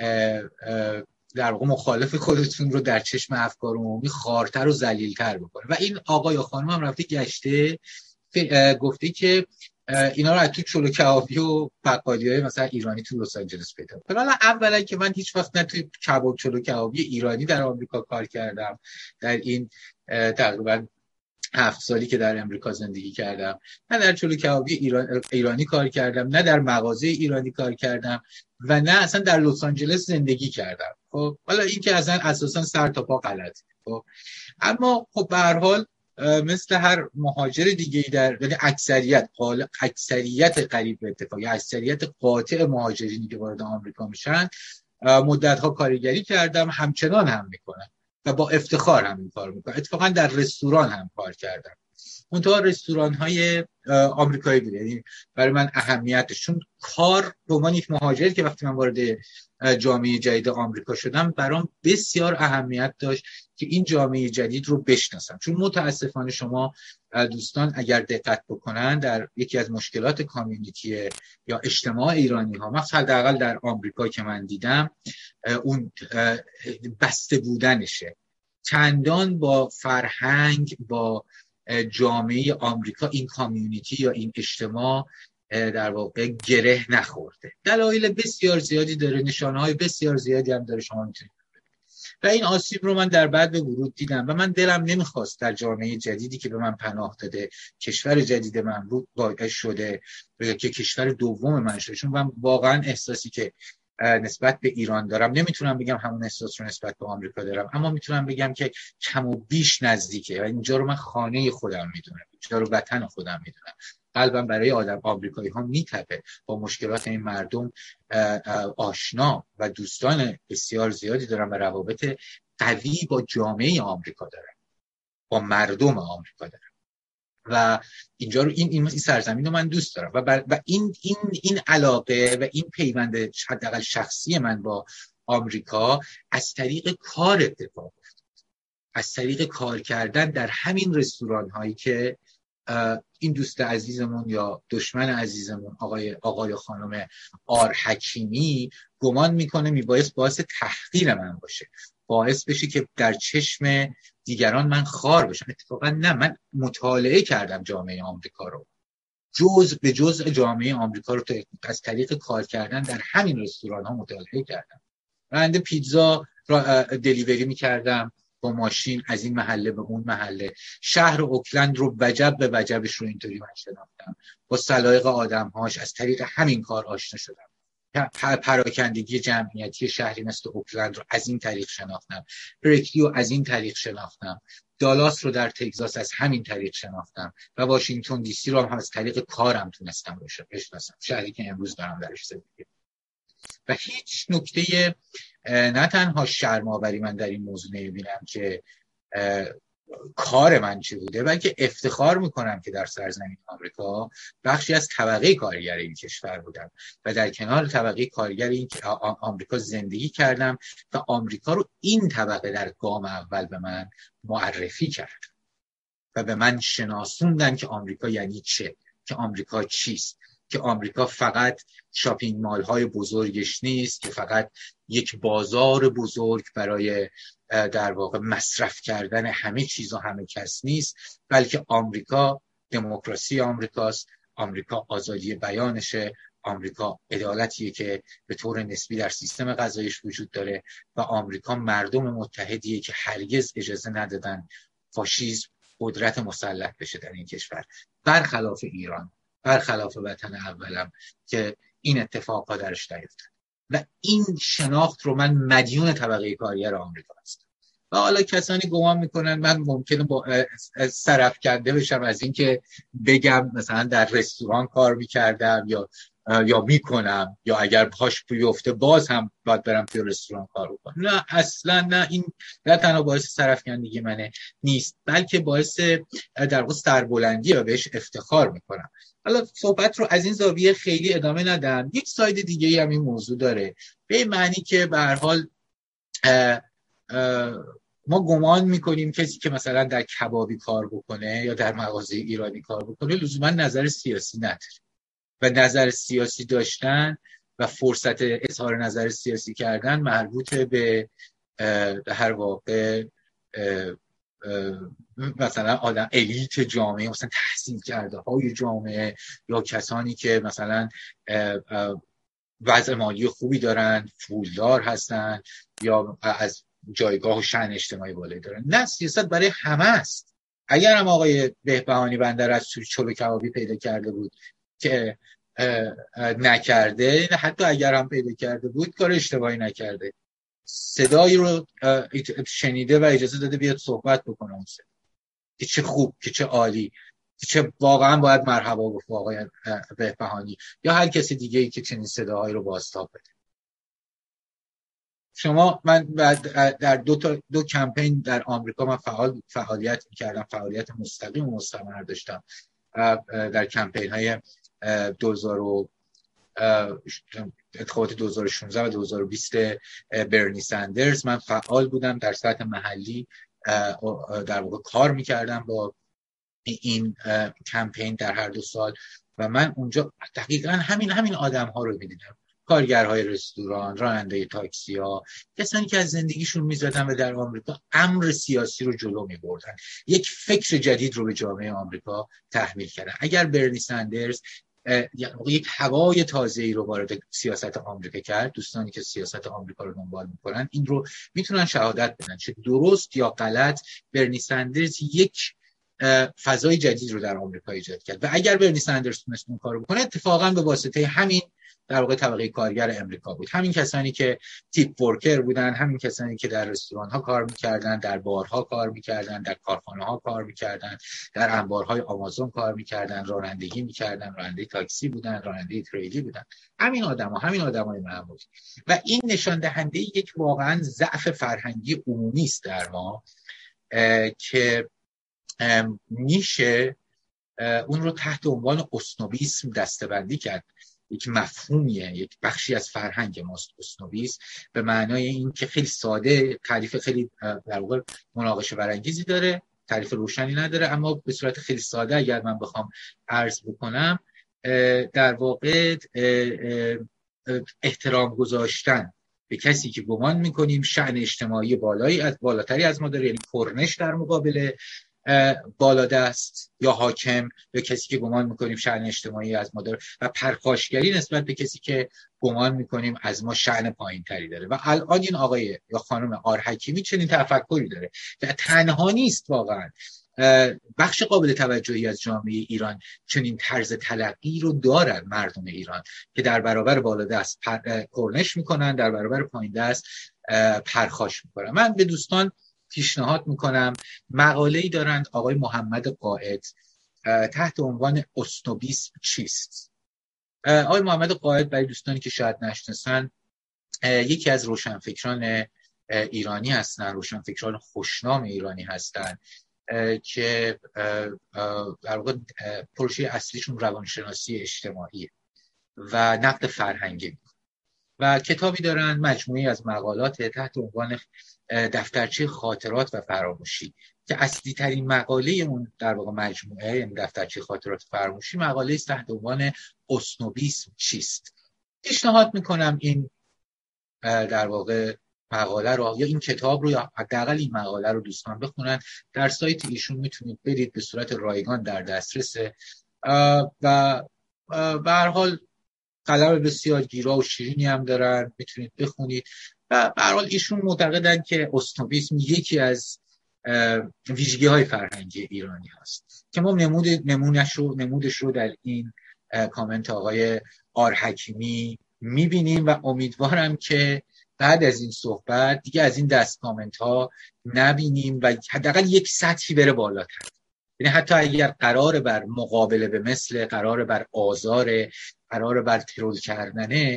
در واقع مخالف خودتون رو در چشم افکار عمومی خارتر و ذلیل‌تر بکنه. و این آقا یا خانم هم رفته گشته گفته که اینا رو از تو چلو کبابی و بقالی‌های مثلا ایرانی تو لس آنجلس پیدا کنه. حالا اولا که من هیچ وقت نه توی چلو کبابی ایرانی در آمریکا کار کردم، در این تقریبا 7 سالی که در امریکا زندگی کردم، نه در چلو کبابی ایرانی کار کردم، نه در مغازه ایرانی کار کردم و نه اصلا در لس آنجلس زندگی کردم. خب حالا این که اصلا اساسا سر تا پا غلطه. خب اما خب به هر حال مثل هر مهاجر دیگه‌ای یعنی اکثریت قریب به اتفاق یا اکثریت قاطع مهاجرینی که وارد آمریکا میشن مدت‌ها کارگری کردم، همچنان هم میکنم و با افتخار هم این کار میکنم. اتفاقا در رستوران هم کار کردم، اونطور رستوران‌های آمریکایی بود، یعنی برای من اهمیتش، چون کار به عنوان یک مهاجر که وقتی من وارد جامعه جدید آمریکا شدم برام بسیار اهمیت داشت که این جامعه جدید رو بشناسم. چون متاسفانه شما دوستان اگر دقت بکنن در یکی از مشکلات کامیونیتی یا اجتماع ایرانی ها، مثلا حداقل در آمریکا که من دیدم، اون بسته بودنشه. چندان با فرهنگ، با جامعه آمریکا این کامیونیتی یا این اجتماع در واقع گره نخورده. دلایل بسیار زیادی داره، نشانه‌های بسیار زیادی هم داره، شما میتونید و این آسیب رو من در بعد ورود دیدم و من دلم نمیخواست در جامعه جدیدی که به من پناه داده، کشور جدید من باعث شده که کشور دوم من شده، چون من واقعا احساسی که نسبت به ایران دارم نمیتونم بگم همون احساس رو نسبت به آمریکا دارم، اما میتونم بگم که کم و بیش نزدیکه و اینجا رو من خانه خودم میدونم، اینجا رو وطن خودم میدونم. قلبم برای آمریکایی ها میتپه، با مشکلات این مردم آشنا و دوستان بسیار زیادی دارم و روابط قوی با جامعه آمریکا دارم، با مردم آمریکا دارم و اینجا رو این سرزمین رو من دوست دارم و این علاقه و این پیوند حداقل شخصی من با آمریکا از طریق کار اتفاق افتاد، از طریق کار کردن در همین رستوران هایی که این دوست عزیزمون یا دشمن عزیزمون آقای خانم آر حکیمی گمان میکنه میبایست باعث تحقیر من باشه، باعث بشه که در چشم دیگران من خار بشم. اتفاقا نه، من مطالعه کردم جامعه آمریکا رو، جزء به جزء جامعه آمریکا رو از طریق کار کردن در همین رستوران ها مطالعه کردم. رنده پیتزا دلیوری میکردم، با ماشین از این محله به اون محله. شهر اوکلند رو وجب به وجبش رو اینطوری من شناختم، با سلایق آدم‌هاش از طریق همین کار آشنا شدم. پراکندگی جمعیتی شهری مثل اوکلند رو از این طریق شناختم، برکلی رو از این طریق شناختم، دالاس رو در تگزاس از همین طریق شناختم و واشنگتن دی سی رو هم از طریق کارم تونستم بشناسم، شهری که امروز دارم درش زندگی. و هیچ نکته نه تنها شرم‌آوری من در این موضوع نمی‌بینم که کار من چی بوده، بلکه افتخار میکنم که در سرزمین آمریکا بخشی از طبقه کارگر این کشور بودم و در کنار طبقه کارگر این آمریکا زندگی کردم و آمریکا رو این طبقه در گام اول به من معرفی کرد و به من شناسوندن که آمریکا یعنی چه، که آمریکا چیست، که آمریکا فقط شاپینگ مال های بزرگش نیست، که فقط یک بازار بزرگ برای در واقع مصرف کردن همه چیز و همه کس نیست، بلکه آمریکا دموکراسی آمریکاست، آمریکا آزادی بیانشه، آمریکا عدالتیه که به طور نسبی در سیستم قضاییش وجود داره و آمریکا مردم متحدیه که هرگز اجازه ندادن فاشیسم قدرت مسلط بشه در این کشور، برخلاف ایران، برخلاف وطن اولم که این اتفاقا درش نیفتاد. و این شناخت رو من مدیون طبقه کارگر آمریکا هستم. و حالا کسانی گمان میکنن من ممکنه با سرفکنده بشم از این که بگم مثلا در رستوران کار میکردم یا میکنم، یا اگر پاش بیفته باز هم باید برم توی رستوران کار بکنم. نه اصلا نه، این نه تنها باعث سرفکندگی منه نیست، بلکه باعث در واقع سربلندی و بهش افتخار میکنم. حالا صحبت رو از این زاویه خیلی ادامه ندم. یک ساید دیگه هم این موضوع داره، به معنی که به هر حال ما گمان میکنیم کسی که مثلا در کبابی کار بکنه یا در مغازه ایرانی کار بکنه لزوما نظر سیاسی نداره و نظر سیاسی داشتن و فرصت اظهار نظر سیاسی کردن مربوط به هر واقع مثلا آدم الیت جامعه، مثلا تحصیل کرده های جامعه یا کسانی که مثلا وضع مالی خوبی دارن، پولدار هستن یا از جایگاه و شأن اجتماعی بالایی دارن. نه، سیاست برای همه است. اگر هم آقای بهبهانی بندر از چلو کبابی پیدا کرده بود که نکرده، حتی اگر هم پیدا کرده بود کار اشتباهی نکرده، صدایی رو شنیده و اجازه داده بیاد صحبت بکنه اون صدا، که چه خوب، که چه عالی، که چه واقعا باید مرحبا گفت آقای بهبهانی یا هر کسی دیگه ای که چنین صداهایی رو بازتاب بده. من در دو کمپین در آمریکا من فعالیت می‌کردم، فعالیت مستقیم و مستمر داشتم. در کمپین های انتخابات 2016 و 2020 برنی سندرز من فعال بودم، در سطح محلی در واقع کار می‌کردم با این کمپین در هر دو سال و من اونجا دقیقاً همین آدم‌ها رو می‌دیدم، کارگرهای رستوران، راننده تاکسی ها، کسانی که از زندگیشون میزدن و در آمریکا امر سیاسی رو جلو میبردن، یک فکر جدید رو به جامعه آمریکا تحمیل کردن. اگر برنی سندرز یک هوای تازه‌ای رو وارد سیاست آمریکا کرد، دوستانی که سیاست آمریکا رو دنبال میکنن این رو میتونن شهادت بدن، چه درست یا غلط برنی سندرز یک فضای جدید رو در آمریکا ایجاد کرد و اگر برنی سندرز تونست اون کارو بکنه اتفاقا به واسطه همین در واقع طبقه کارگر امریکا بود، همین کسانی که تیپ ورکر بودن، همین کسانی که در رستوران ها کار میکردن، در بارها کار میکردن، در کارخانه ها کار میکردن، در انبارهای آمازون کار میکردن، رانندگی میکردن، راننده تاکسی بودن، راننده تریلی بودن، همین آدمای معمولی. و این نشان دهنده یک واقعا ضعف فرهنگی عمومی است در ما که میشه اون رو تحت عنوان اسنوبیسم دسته‌بندی کرد. یک مفهومیه، یک بخشی از فرهنگ ماست اسنوبیسم، به معنای این که خیلی ساده، تعریف خیلی در واقع مناقشه برانگیزی داره، تعریف روشنی نداره، اما به صورت خیلی ساده اگر من بخوام عرض بکنم، در واقع احترام گذاشتن به کسی که گمان میکنیم شأن اجتماعی بالاتری از ما داره، یعنی کرنش در مقابل بالادست یا حاکم یا کسی که گمان میکنیم شأن اجتماعی از ما داره و پرخاشگری نسبت به کسی که گمان میکنیم از ما شأن پایینتری داره. و الان این آقای یا خانم آرحکیمی چنین تفکری داره و تنها نیست، واقعا بخش قابل توجهی از جامعه ایران چنین طرز تلقی رو دارن مردم ایران که در برابر بالادست کرنش میکنن، در برابر پایین دست پرخاش میکنن. من به دوستان پیشنهاد میکنم مقاله‌ای دارند آقای محمد قائد تحت عنوان اسنوبیسم چیست. آقای محمد قائد برای دوستانی که شاید نشناسن یکی از روشنفکران ایرانی هستن، روشنفکران خوشنام ایرانی هستن که در واقع پروژه اصلیشون روانشناسی اجتماعی و نقد فرهنگی و کتابی دارن مجموعی از مقالات تحت عنوان دفترچه خاطرات و فراموشی که اصلی ترین مقاله اون در واقع مجموعه، یعنی دفترچه خاطرات و فراموشی، مقاله است تحت عنوان اسنوبیسم چیست. پیشنهاد میکنم این در واقع مقاله رو یا این کتاب رو یا حداقل این مقاله رو دوستان بخونن. در سایت ایشون میتونید برید، به صورت رایگان در دسترسه و به هر حال قلم بسیار گیرا و شیرینی هم دارن، میتونید بخونید. و به هر حال ایشون معتقدن که اسنوبیسم یکی از ویژگی‌های فرهنگی ایرانی هست که ما نمودش رو در این کامنت آقای آرحکیمی میبینیم و امیدوارم که بعد از این صحبت دیگه از این دست کامنت ها نبینیم و حداقل یک سطحی بره بالاتر. یعنی حتی اگر قرار بر مقابله به مثل، قرار بر آزار، قرار بر ترول کردنه،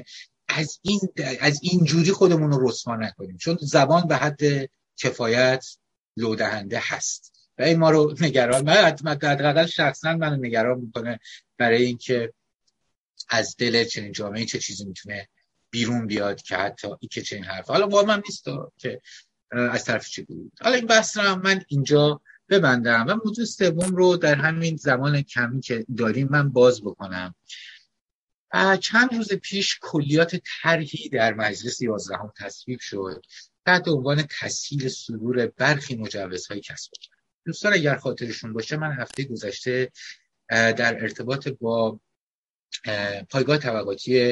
از این جوری خودمون رو رسوا نکنیم، چون زبان به حد کفایت لودهنده هست و این ما رو نگران، من حداقل شخصا منو نگران میکنه برای اینکه از دل چنین جامعه چه چیزی میتونه بیرون بیاد که حتی این که چنین حرف حالا مهم هم نیست که از طرف چه بود. حالا این بحث رو من اینجا ببندم و موضوع سوم رو در همین زمان کمی که داریم من باز بکنم. چند روز پیش کلیات طرحی در مجلس 11 تصویب شد تحت عنوان تسهیل صدور برخی مجوزهای کسب و کار. دوستان اگر خاطرشون باشه من هفته گذشته در ارتباط با پایگاه طبقاتی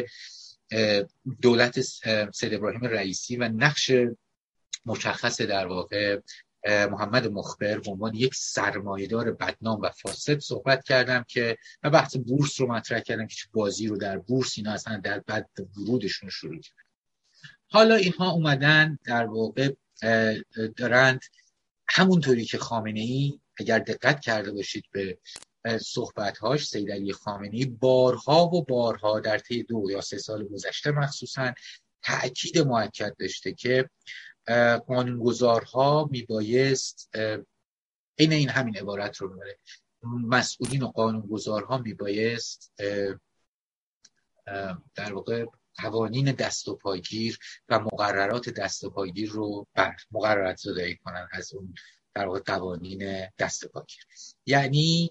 دولت سید ابراهیم رئیسی و نقش مشخص در واقع محمد مخبر به عنوان یک سرمایه‌دار بدنام و فاسد صحبت کردم که و بحث بورس رو مطرح کردم که چه بازی رو در بورس اینا اصلا در بعد ورودشون شروع کردن. حالا اینها اومدن در واقع دارند همونطوری که خامنه‌ای، اگر دقت کرده باشید به صحبت‌هاش، سید علی خامنه‌ای بارها و بارها در طی 2 یا 3 سال گذشته مخصوصاً تأکید موکد داشته که قانونگذارها میبایست این همین عبارت رو میبره، مسئولین و قانونگذارها میبایست در واقع قوانین دست و پاگیر و مقررات دست و پاگیر رو مقررات زدایی کنن از اون در واقع قوانین دست و پاگیر. یعنی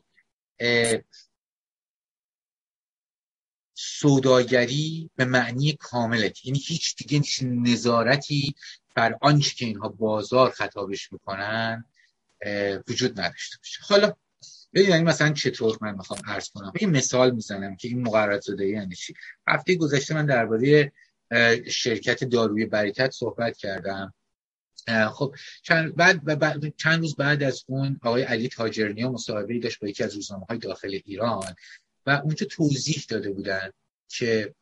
سوداگری به معنی کامله، یعنی هیچ دیگه نظارتی بر آنچه که اینها بازار خطابش میکنن وجود نداشته باشه. حالا یعنی مثلا چطور من میخوام عرض کنم، این مثال میزنم که این مقررات زدایی یعنی چی. هفته گذشته من درباره شرکت داروی برکت صحبت کردم. خب چند روز بعد از اون آقای علی تاجرنیا مصاحبه‌ای داشت با یکی از روزنامه‌های داخل ایران و اونجا توضیح داده بودن که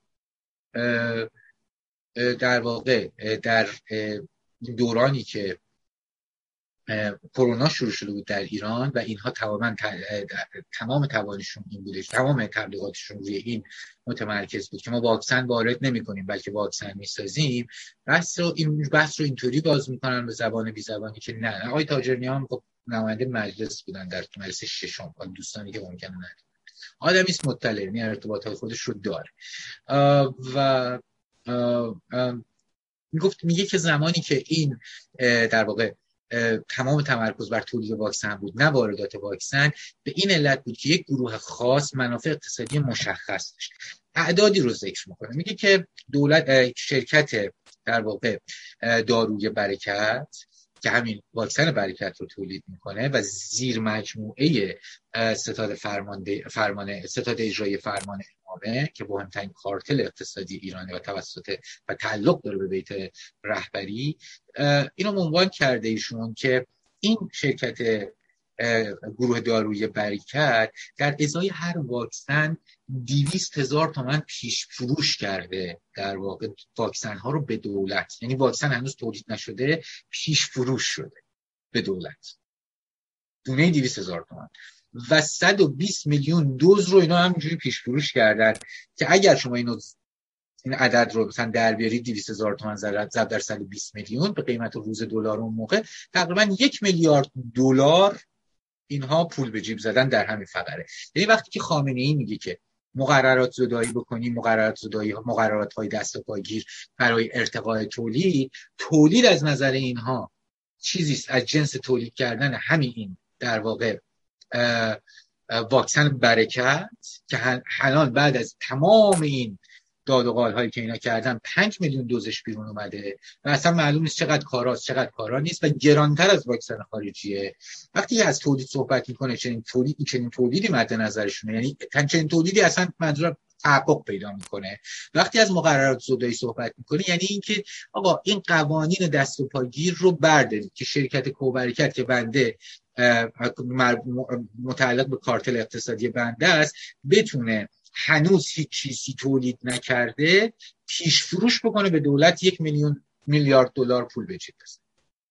در واقع در دورانی که کرونا شروع شده بود در ایران و اینها تمام توانشون این بودش، تمام تبلیغاتشون روی این متمرکز بود که ما واکسن وارد نمی‌کنیم بلکه واکسن می‌سازیم. بحث رو اینطوری باز می‌کنن به زبان بی زبانی که نه. آقای تاجرنیا هم خب نماینده مجلس بودن در مجلس ششم، دوستانی که ممکنه نه آدمی است مطلع، یعنی ارتباطات خودش رو داره و میگه که زمانی که این در واقع تمام تمرکز بر تولید واکسن بود نه واردات واکسن، به این علت بود که یک گروه خاص منافع اقتصادی مشخص داشت. اعدادی رو ذکر میکنه، میگه که شرکت در واقع داروی برکت که همین واکسن برکت رو تولید میکنه و زیر مجموعه ستاد اجرایی فرمان امامه که مهمترین کارتل اقتصادی ایرانه و تعلق داره به بیت رهبری، اینو عنوان کرده ایشون که این شرکت گروه دارویی برکت در ازای هر واکسن 200,000 تومان پیش فروش کرده، در واقع واکسن ها رو به دولت، یعنی واکسن هنوز تولید نشده پیش فروش شده به دولت، دونه 200,000 تومان و 120 میلیون دوز رو اینا همینجوری پیش فروش کردن که اگر شما این عدد رو مثلا در بیارید 200,000 تومان ضرب در 120 میلیون به قیمت روز دلار اون موقع تقریبا 1 میلیارد دلار اینها پول به جیب زدن در همین فقره. یعنی وقتی که خامنه‌ای میگه که مقررات زدایی بکنیم، مقررات های دست و پاگیر برای ارتقاء تولید از نظر اینها چیزی است از جنس تولید کردن همین این در واقع واکسن برکت که الان بعد از تمام این داد و قال هایی که اینا کردن 5 میلیون دوزش بیرون اومده و اصلا معلوم نیست چقدر کاراست چقدر کارا نیست و گرانتر از واکسن خارجیه. وقتی از تولید صحبت میکنه چنین تولیدی مد نظرشونه، یعنی چنین تولیدی اصلا منظور تحقق پیدا میکنه. وقتی از مقررات زدایی صحبت میکنه یعنی اینکه آقا این قوانین دست و پاگیر رو بردارید که شرکت کوبرکت که بنده متعلق به کارتل اقتصادی بنده است بتونه هنوز هیچ چیزی تولید نکرده پیش فروش بکنه به دولت 1 میلیارد دلار پول به جیب بزنه.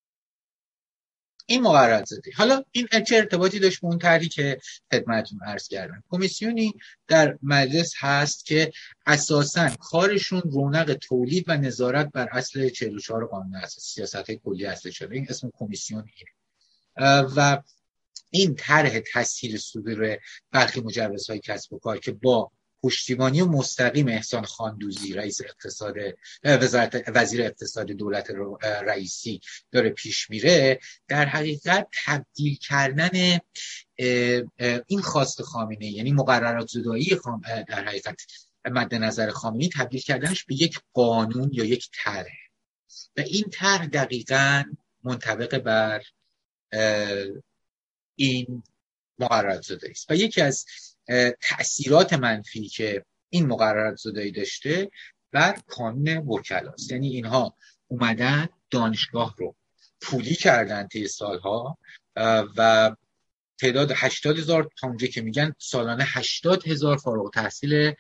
این مقررات زده. حالا این چه ارتباطی داشت به اون طرحی که خدمتتون عرض کردم؟ کمیسیونی در مجلس هست که اساساً کارشون رونق تولید و نظارت بر اصل 44 قانون اساسی سیاست کلی اصل شده. این اسم کمیسیون اینه و این طرح تسهیل صدور برخی مجوزهای کسب و کار که با پشتیبانی و مستقیم احسان خاندوزی وزیر اقتصاد دولت رئیسی داره پیش میره، در حقیقت تبدیل کردن این خواست خامنه‌ای، یعنی مقررات زدایی در حقیقت مد نظر خامنه‌ای، تبدیل کردنش به یک قانون یا یک طرح و این طرح دقیقاً منطبق بر این مقررات زدایی است و یکی از تأثیرات منفی که این مقررات زدایی داشته بر کانون وکلاست. یعنی اینها اومدن دانشگاه رو پولی کردن طی سالها و تعداد 80,000 تا اونجا که میگن سالانه 80,000 فارغ التحصیل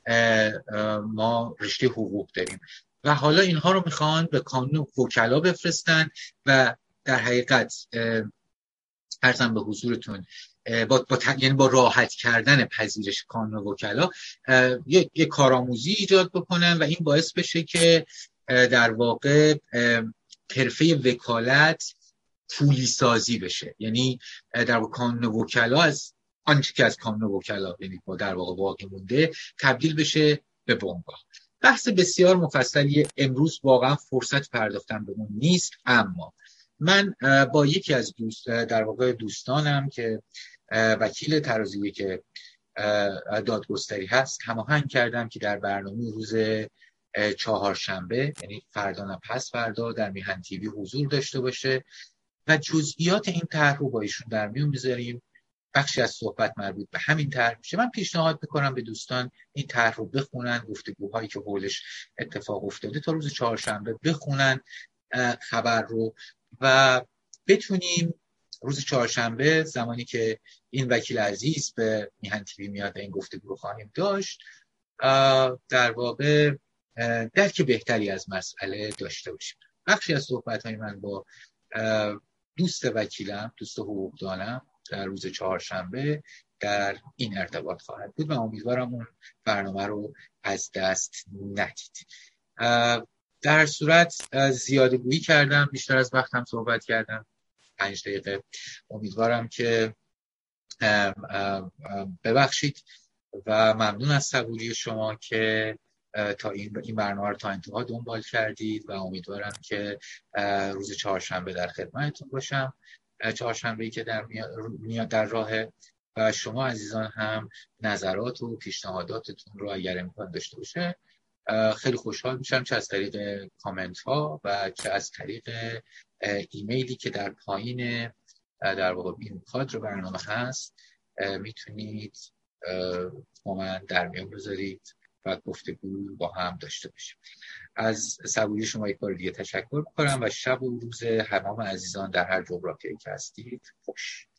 ما رشته حقوق داریم و حالا اینها رو میخوان به کانون وکلا بفرستن و در حقیقت عرضم به حضورتون یعنی با راحت کردن پذیرش کانون وکلا یک کارآموزی ایجاد بکنن و این باعث بشه که در واقع حرفه وکالت پولی سازی بشه. یعنی در واقع کانون وکلا از آنچه که از کانون وکلا یعنی در واقع باقی مونده تبدیل بشه به بنگاه. بحث بسیار مفصلیه، امروز واقعا فرصت پرداختن به اون نیست، اما من با یکی از در واقع دوستانم که وکیل ترازویی که دادگستری هست هماهنگ کردم که در برنامه روز چهارشنبه، یعنی فردا نه پس فردا، در میهن تیوی حضور داشته باشه و جزئیات این طرح رو با ایشون در میون میذاریم. بخشی از صحبت مربوط به همین طرح میشه. من پیشنهاد میکنم به دوستان این طرح رو بخونن، گفتگوهایی که حولش اتفاق افتاده تا روز چهارشنبه بخونن خبر رو و بتونیم روز چهارشنبه زمانی که این وکیل عزیز به میهن تیوی میاد این گفتگو رو خواهیم داشت در واقع درک بهتری از مسئله داشته باشیم. بخشی از صحبت‌های من با دوست وکیلم، دوست حقوقدانم در روز چهارشنبه در این ارتباط خواهد بود و امیدوارم اون برنامه رو از دست ندید. در صورت زیاده گویی کردم، بیشتر از وقتم صحبت کردم، 5 دقیقه. امیدوارم که ببخشید و ممنون از صبوری شما که تا این برنامه رو تا انتها دنبال کردید و امیدوارم که روز چهارشنبه در خدمتتون باشم. چهارشنبه‌ای که در راهه و شما عزیزان هم نظرات و پیشنهاداتتون رو اگر امکان داشته باشه خیلی خوشحال میشم، چه از طریق کامنت ها و چه از طریق ایمیلی که در پایین در واقع این کادر برنامه هست میتونید با من در میون بذارید و گفتگو با هم داشته باشیم. از صبوری شما یک بار دیگه تشکر می‌کنم و شب و روز همه عزیزان در هر جغرافیایی که هستید خوش.